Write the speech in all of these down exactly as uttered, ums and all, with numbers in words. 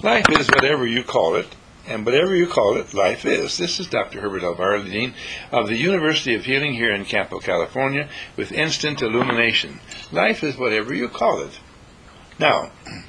Life is whatever you call it, and whatever you call it, life is. This is Doctor Herbert Alvarez, Dean of the University of Healing here in Campo, California, with instant illumination. Life is whatever you call it. Now,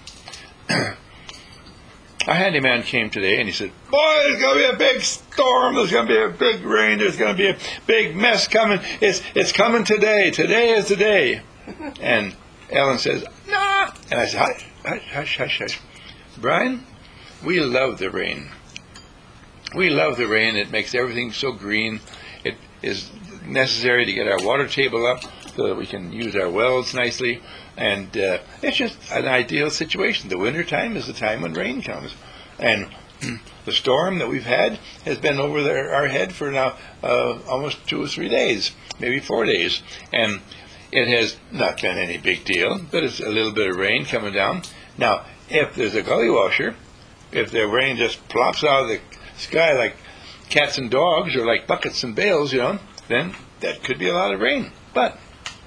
a handyman came today and he said, boy, there's going to be a big storm, there's going to be a big rain, there's going to be a big mess coming. It's, it's coming today. Today is the day. And Ellen says, nah. And I said, hush, hush, hush, hush, hush. Brian, we love the rain. We love the rain. It makes everything so green. It is necessary to get our water table up so that we can use our wells nicely. And uh, it's just an ideal situation. The winter time is the time when rain comes. And the storm that we've had has been over there, our head for now uh, almost two or three days, maybe four days. And it has not been any big deal, but it's a little bit of rain coming down. Now, if there's a gully washer, if the rain just plops out of the sky like cats and dogs or like buckets and bales, you know, then that could be a lot of rain. But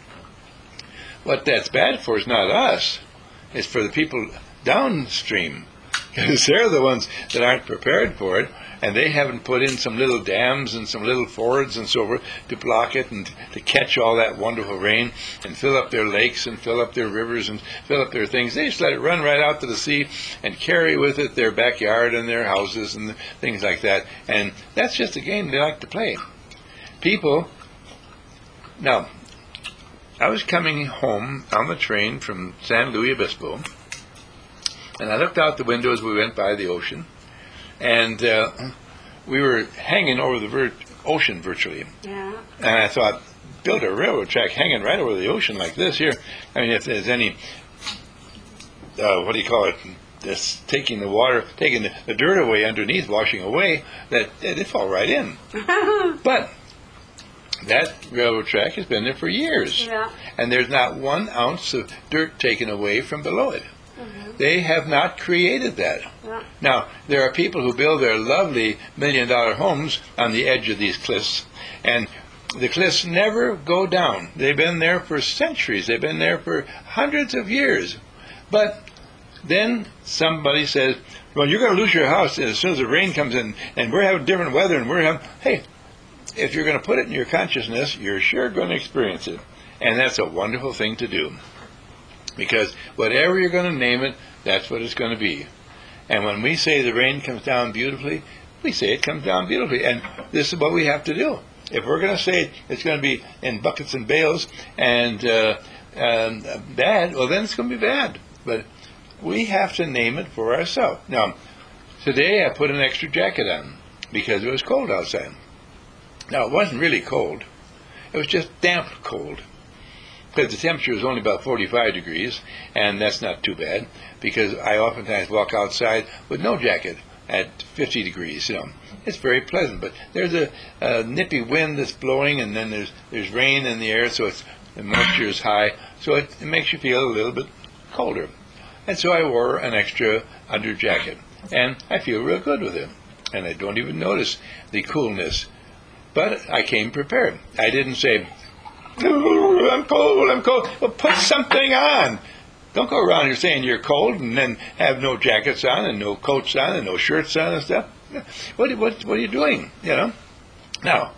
what that's bad for is not us. It's for the people downstream, because they're the ones that aren't prepared for it, and they haven't put in some little dams and some little fords and so forth to block it and to catch all that wonderful rain and fill up their lakes and fill up their rivers and fill up their things. They just let it run right out to the sea and carry with it their backyard and their houses and things like that. And that's just a game they like to play. People, now, I was coming home on the train from San Luis Obispo, and I looked out the window as we went by the ocean, and uh, we were hanging over the vir- ocean virtually. Yeah. And I thought, build a railroad track hanging right over the ocean like this here. I mean, if there's any, uh, what do you call it, this taking the water, taking the, the dirt away underneath, washing away, that it'd fall right in. But that railroad track has been there for years. Yeah. And there's not one ounce of dirt taken away from below it. Mm-hmm. They have not created that. Yeah. Now, there are people who build their lovely million-dollar homes on the edge of these cliffs, and the cliffs never go down. They've been there for centuries. They've been there for hundreds of years. But then somebody says, well, you're going to lose your house as soon as the rain comes in, and we're having different weather, and we're having, hey, if you're going to put it in your consciousness, you're sure going to experience it. And that's a wonderful thing to do. Because whatever you're going to name it, that's what it's going to be. And when we say the rain comes down beautifully, we say it comes down beautifully. And this is what we have to do. If we're going to say it's going to be in buckets and bales and, uh, and uh, bad, well, then it's going to be bad. But we have to name it for ourselves. Now, today I put an extra jacket on because it was cold outside. Now, it wasn't really cold. It was just damp cold. Because the temperature was only about forty-five degrees, and that's not too bad, because I oftentimes walk outside with no jacket at fifty degrees. You know, it's very pleasant. But there's a, a nippy wind that's blowing, and then there's there's rain in the air, so it's, the moisture is high, so it, it makes you feel a little bit colder. And so I wore an extra under jacket, and I feel real good with it, and I don't even notice the coolness. But I came prepared. I didn't say, oh, I'm cold, I'm cold. Well, put something on. Don't go around here saying you're cold and then have no jackets on and no coats on and no shirts on and stuff. What, what, what are you doing, you know? Now,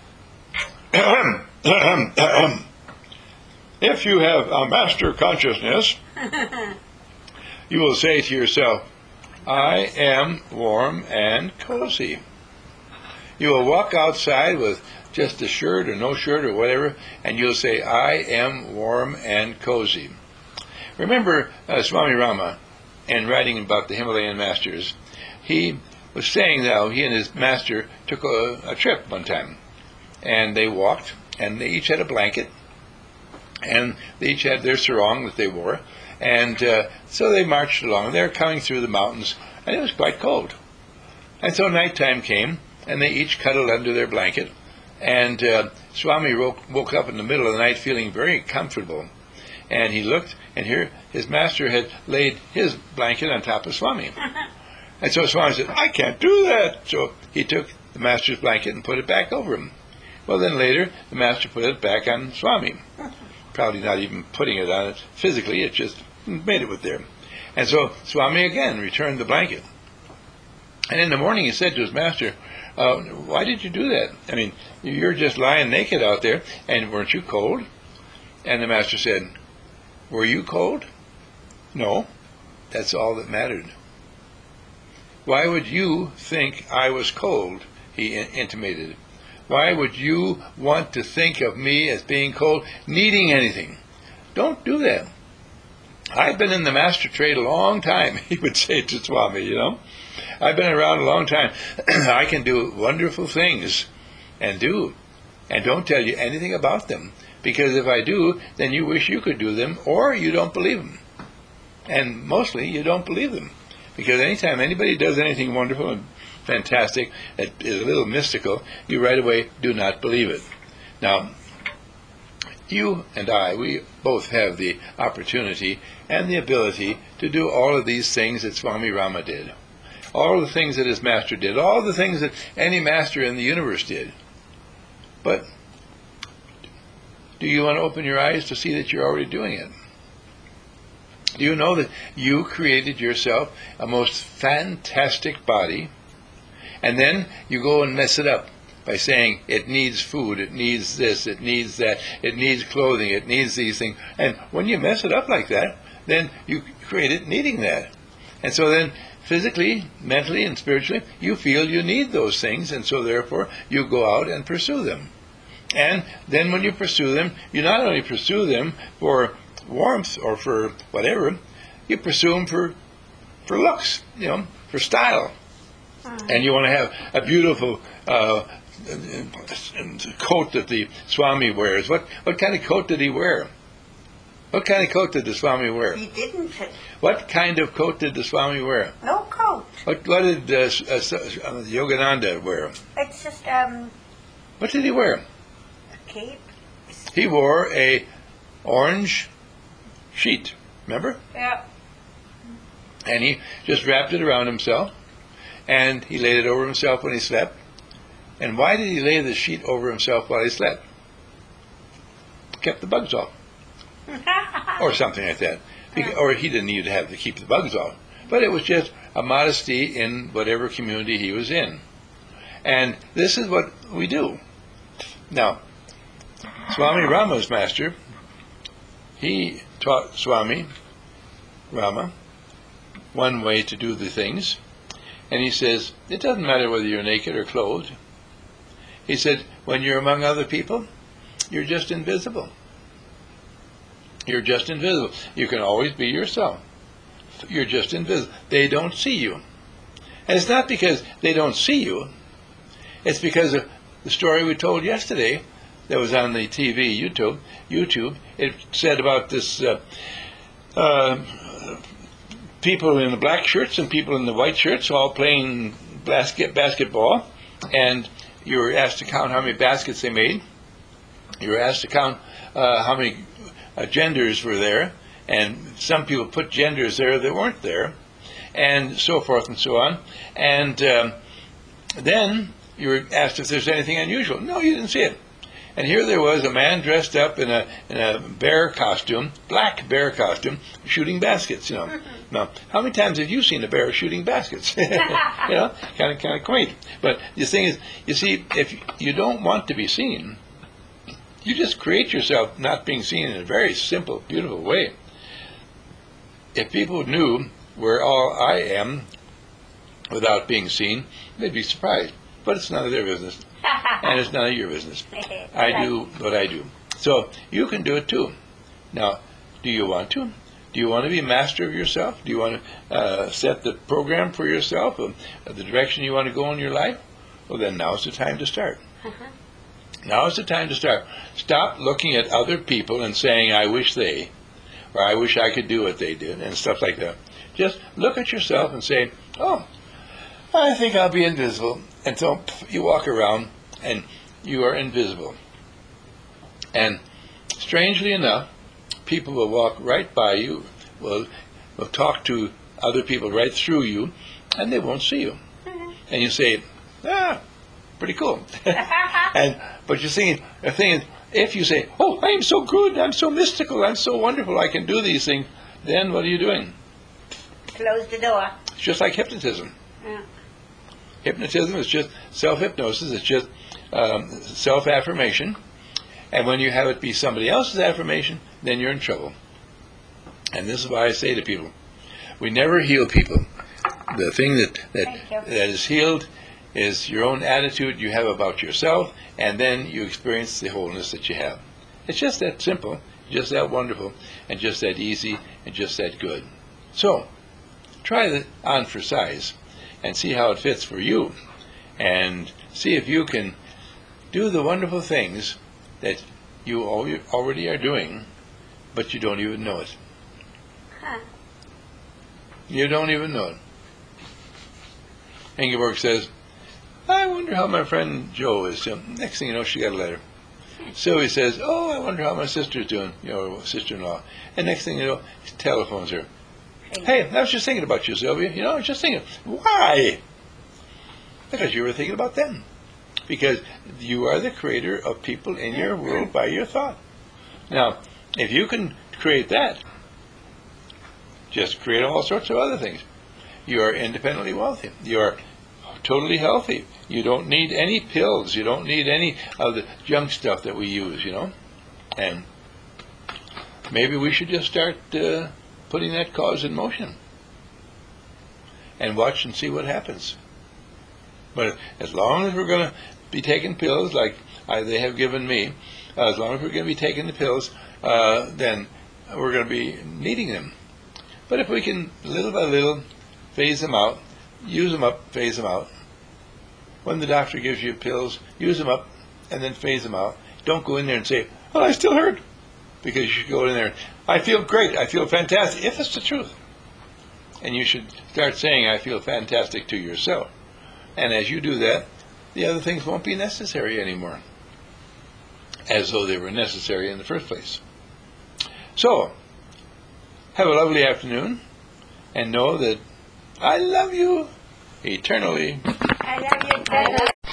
if you have a master consciousness, you will say to yourself, I am warm and cozy. You will walk outside with just a shirt or no shirt or whatever, and you'll say, I am warm and cozy. Remember uh, Swami Rama, in writing about the Himalayan masters, he was saying that he and his master took a, a trip one time, and they walked, and they each had a blanket, and they each had their sarong that they wore, and uh, so they marched along. They were coming through the mountains, and it was quite cold. And so nighttime came, and they each cuddled under their blanket, and uh, Swami woke, woke up in the middle of the night feeling very comfortable. And he looked, and here his master had laid his blanket on top of Swami. And so Swami said, I can't do that. So he took the master's blanket and put it back over him. Well, then later, the master put it back on Swami. Probably not even putting it on it physically, it just made it with there. And so Swami again returned the blanket. And in the morning he said to his master, uh, why did you do that? I mean, you're just lying naked out there, and weren't you cold? And the master said, were you cold? No, that's all that mattered. Why would you think I was cold? He in- intimated. Why would you want to think of me as being cold, needing anything? Don't do that. I've been in the master trade a long time, he would say to Swami, you know. I've been around a long time. I can do wonderful things, and do, and don't tell you anything about them. Because if I do, then you wish you could do them, or you don't believe them. And mostly, you don't believe them. Because anytime anybody does anything wonderful and fantastic that is a little mystical, you right away do not believe it. Now, you and I, we both have the opportunity and the ability to do all of these things that Swami Rama did. All the things that his master did. All the things that any master in the universe did. But do you want to open your eyes to see that you're already doing it? Do you know that you created yourself a most fantastic body, and then you go and mess it up by saying it needs food, it needs this, it needs that, it needs clothing, it needs these things. And when you mess it up like that, then you create it needing that. And so then physically, mentally, and spiritually, you feel you need those things, and so therefore you go out and pursue them. And then when you pursue them, you not only pursue them for warmth or for whatever, you pursue them for for looks, you know, for style. Mm. And you want to have a beautiful uh, coat that the Swami wears. What what kind of coat did he wear? What kind of coat did the Swami wear? He didn't. What kind of coat did the Swami wear? No coat. What what did uh, uh, Yogananda wear? It's just um. What did he wear? A cape. He wore a orange sheet. Remember? Yeah. And he just wrapped it around himself, and he laid it over himself when he slept. And why did he lay the sheet over himself while he slept? Kept the bugs off. Or something like that. Because, or he didn't need to have to keep the bugs off. But it was just a modesty in whatever community he was in. And this is what we do. Now, Swami Rama's master, he taught Swami Rama one way to do the things. And he says, it doesn't matter whether you're naked or clothed. He said, when you're among other people, you're just invisible. You're just invisible. You can always be yourself. You're just invisible. They don't see you. And it's not because they don't see you. It's because of the story we told yesterday that was on the T V, YouTube. YouTube. It said about this uh, uh, people in the black shirts and people in the white shirts all playing basket basketball, and you were asked to count how many baskets they made. You were asked to count uh, how many uh, genders were there, and some people put genders there that weren't there, and so forth and so on. And um, then you were asked if there's anything unusual. No, you didn't see it. And here there was a man dressed up in a in a bear costume, black bear costume, shooting baskets. You know, now how many times have you seen a bear shooting baskets? You know, kind of kind of quaint. But the thing is, you see, if you don't want to be seen, you just create yourself not being seen in a very simple, beautiful way. If people knew where all I am without being seen, they'd be surprised. But it's none of their business. And it's none of your business. I do what I do. So you can do it too. Now, do you want to? Do you want to be master of yourself? Do you want to uh, set the program for yourself, of, of the direction you want to go in your life? Well, then now's the time to start. Uh-huh. Now is the time to start. Stop looking at other people and saying, I wish they, or I wish I could do what they did, and stuff like that. Just look at yourself and say, oh, I think I'll be invisible. And so you walk around and you are invisible. And strangely enough, people will walk right by you, will, will talk to other people right through you, and they won't see you. Mm-hmm. And you say, ah, pretty cool. and But you're thinking, the thing is, if you say, oh, I'm so good, I'm so mystical, I'm so wonderful, I can do these things, then what are you doing? close the door. It's just like hypnotism. Yeah. Hypnotism is just self-hypnosis. It's just um, self-affirmation. And when you have it be somebody else's affirmation, then you're in trouble. And this is why I say to people, we never heal people. The thing that, that, Thank you. that is healed is your own attitude you have about yourself, and then you experience the wholeness that you have. It's just that simple, just that wonderful, and just that easy, and just that good. So, try it on for size, and see how it fits for you, and see if you can do the wonderful things that you al- already are doing, but you don't even know it. Huh. You don't even know it. Ingeborg says, I wonder how my friend Joe is doing. Next thing you know, she got a letter. Sylvie says, oh, I wonder how my sister's doing, you know, sister-in-law. And next thing you know, he telephones her. Hey, I was just thinking about you, Sylvia. You know, I was just thinking. Why? Because you were thinking about them. Because you are the creator of people in your world by your thought. Now, if you can create that, just create all sorts of other things. You are independently wealthy. You are totally healthy. You don't need any pills. You don't need any of the junk stuff that we use, you know. And maybe we should just start uh, putting that cause in motion and watch and see what happens. But as long as we're going to be taking pills like I, they have given me, uh, as long as we're going to be taking the pills, uh, then we're going to be needing them. But if we can, little by little, phase them out, use them up, phase them out. When the doctor gives you pills, use them up and then phase them out. Don't go in there and say, oh, I still hurt. Because you should go in there, I feel great, I feel fantastic, if it's the truth. And you should start saying, I feel fantastic to yourself. And as you do that, the other things won't be necessary anymore, as though they were necessary in the first place. So, have a lovely afternoon, and know that I love you eternally. I love you too.